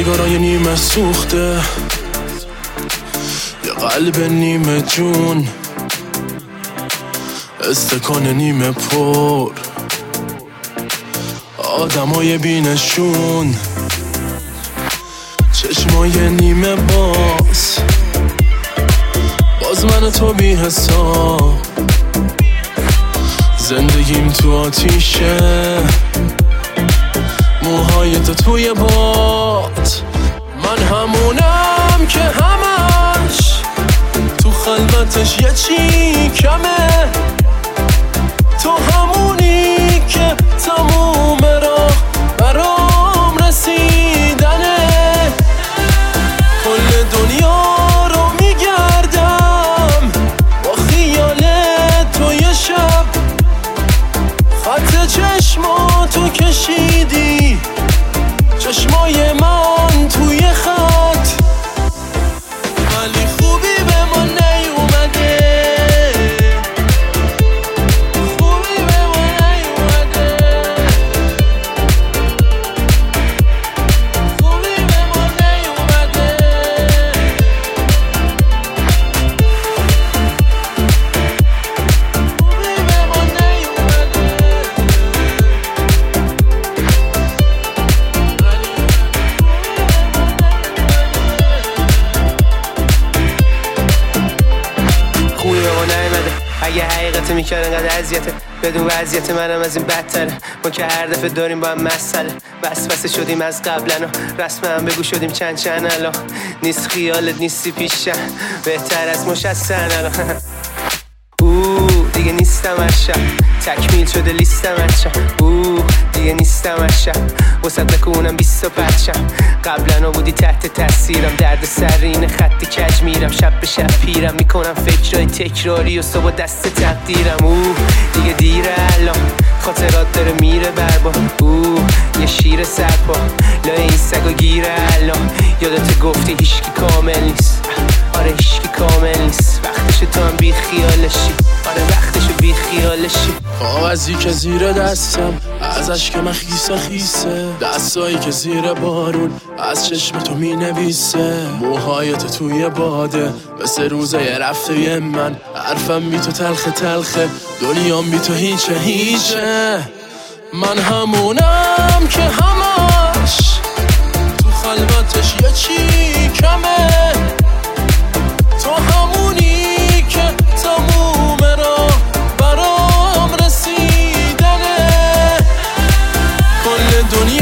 سیگارای نیمه سوخته، یه قلب نیمه جون، استکان نیمه پر، آدمای بینشون، چشمای نیمه باز من و تو بی حساب، زندگیم تو آتیشه، موهای تو توی باد، من همونم که همش تو خلوتش یه چی کمه، تو همونی که تموم راه برام رسیدنه، کل دنیا رو میگردم با خیال تو یه شب، خط چشماتو کشیدی چشمای من توی خط، ولی خوبی به ما نیومده، خوبی به ما نیومده، خوبی به ما نیومده، خوبی به ما نیومده. خوبی به ما نیومده، اگه حقیقت میکرد انقدر اذیته، بدون وضعیت منم از این بدتره، ما که هر دفعه داریم با هم مسئله، وسوسه شدیم از قبلنا، رسم هم بگو شدیم چند الان، نیست خیالت نیستی پیشم، بهتر از مشستن الان. دیگه نیستم هر شب، تکمیل شده لیستم هر شب، دیگه نیستم هر شب، وسط بکنم 20 پرچم، قبلا بودی تحت تاثیرم، درد سر اینه خط کج میرم، شب به شب پیرم میکنم فکرای تکراری و صبح دست تقدیرم، دیگه دیره الان، خاطرات داره میره بربا، یه شیر سرپا لای این سگا گیره الان، یادت گفتی هیشکی کامل نیست، آره هیشکی کامل نیست، وقتش تو هم بی خیالشی، آره وقتشو بی خیالشی، کاغذی که زیر دستم ازش که من خیسه خیسه، دستایی که زیر بارون از چشم تو می نویسه، موهایت توی باده مثل روزه رفته من، حرفم بی تو تلخه تلخه، دنیام بی تو هیچه هیچه، من همونم که همش تو خلوتش یه چی کمه، تو همونی که تموم راه برام رسیدنه، کل دنیا